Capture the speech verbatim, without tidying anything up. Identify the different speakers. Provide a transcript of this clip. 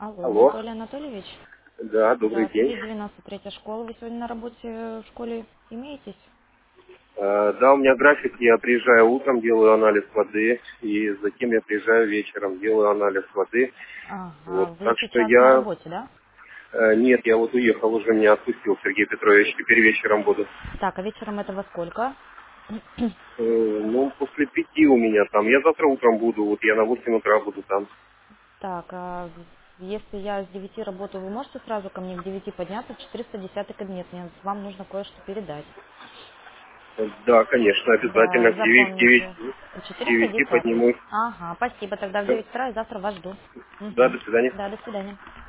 Speaker 1: Алло,
Speaker 2: Алло.
Speaker 1: Анатолий Анатольевич.
Speaker 2: Да, добрый день.
Speaker 1: Здравствуйте, девяносто третья школа. Вы сегодня на работе в школе имеетесь?
Speaker 2: Э, Да, у меня график, я приезжаю утром, делаю анализ воды, и затем я приезжаю вечером, делаю анализ воды. Вот,
Speaker 1: Ага, вы
Speaker 2: так что
Speaker 1: сейчас на
Speaker 2: я...
Speaker 1: работе, да?
Speaker 2: э, Нет, я вот уехал, уже меня отпустил Сергей Петрович, теперь вечером буду.
Speaker 1: Так, а вечером это во сколько?
Speaker 2: Э, Ну, после пяти у меня там. Я завтра утром буду, вот я на восемь утра буду там.
Speaker 1: Так, а если я с девяти работаю, вы можете сразу ко мне к девяти подняться в четыреста десятый кабинет? Мне вам нужно кое-что передать.
Speaker 2: Э, Да, конечно, обязательно
Speaker 1: Да,
Speaker 2: к девяти,
Speaker 1: запомните.
Speaker 2: девяти, к
Speaker 1: четыреста
Speaker 2: девяти
Speaker 1: десятый.
Speaker 2: поднимусь.
Speaker 1: Ага, спасибо. Тогда в девять утра я завтра вас жду.
Speaker 2: Да,
Speaker 1: Угу.
Speaker 2: до свидания.
Speaker 1: Да, до свидания.